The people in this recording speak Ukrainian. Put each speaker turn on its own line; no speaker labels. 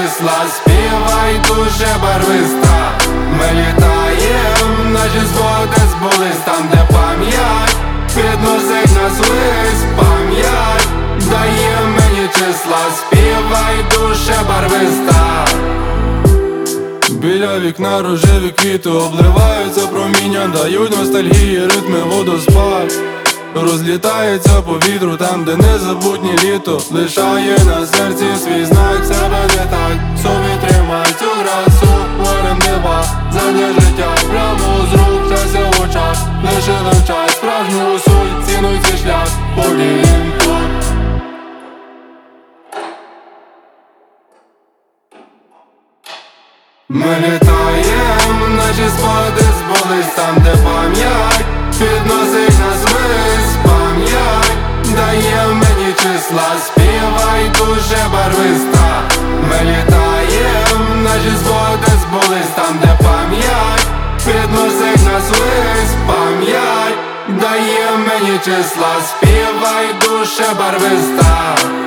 числа, співай дуже барвиста. Ми літаєм, наші згоди збулись там, де пам'ять підносить нас ввись. Пам'ять дає мені числа, співай дуже барвиста. Біля вікна рожеві квіти обливаються проміння, дають ностальгії ритми водоспад. Розлітається по вітру там, де незабутнє літо лишає на серці свій знак. Себе не так, собі тримай цю красу, творим неба, заднє життя прямо з рук, щастя в очах, лише вивчай справжню суть, цінуй цей шлях, повім тут. Ми літаєм, наші спогади збулись там, де пам'ять підносить нас ввись. Пам'ять дає мені числа, співай дуже барвиста. Ми літаєм, наші згоди збулись там, де пам'ять підносить нас ввись. Пам'ять дає мені числа, співай дуже барвиста.